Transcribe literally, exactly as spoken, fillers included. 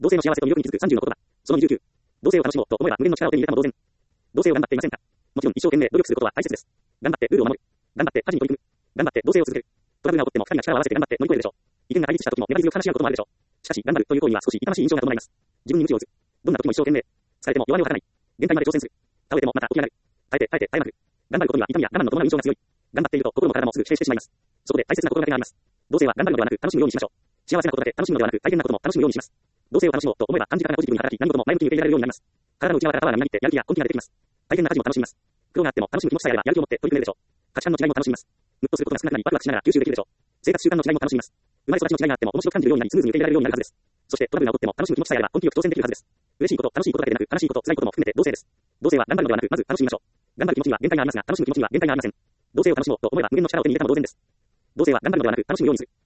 同性の幸せと魅力に気づくさんじゅうの言葉。そのにじゅうきゅう。同性を楽しもうと思えば無限の力を手に入れたも同然。同性を頑張っていませんか？もちろん一生懸命努力することは大切です。頑張ってルールを守る。頑張って家事に取り組む。頑張って同性を続ける。トラブルが起こっても二人が力を合わせて頑張って乗り越えるでしょう。意見が対立した時も粘り強く話し合うこともあるでしょう。しかし、頑張るという行為は少し痛ましい印象が伴います。自分に鞭を打つ。どんな時も一生懸命。疲れても弱音を吐かない。限界まで挑戦する。倒れてもまた起き上がる。耐えて耐えて耐えまくる。頑張ることには痛みや我慢の伴う印象が強い。頑張っていると心も体もすぐ否定してしまいます。そこで大切な心がけがあります。同性は頑張るのではなく楽しむようにしましょう。幸せなことだけ楽しむのではなく大変なことも楽しむようにします。同性を楽しもうと思えば短時間がポジティブに働き何事も前向きに受け入れられるようになります。体の内側からパワーがみなぎってやる気や根気が出てきます。大変な家事も楽しみます。苦労があっても楽しむ気持ちさえあればやる気を持って取り組めるでしょう。価値観の違いも楽しみます。ムッとすることが少なくなりワクワクしながら吸収できるでしょう。生活習慣の違いも楽しみます。生まれ育ちの違いがあっても面白く感じるようになりスムーズに受け入れられるようになるはずです。そしてトラブルが起こっても楽しむ気持ちさえあれば根気よく挑戦できるはずです。嬉しいこと、楽しいことだけでなく悲しいこと、辛いことも含めて同性です。同性は頑張るのではなくまず楽しみましょう。頑張る気持ちには限界がありますが楽しむ気持ちには限界がありません。同性を楽しもうと思えば無限の力を手に入れたも同然です。同性は頑張るのではなく楽しむようにする。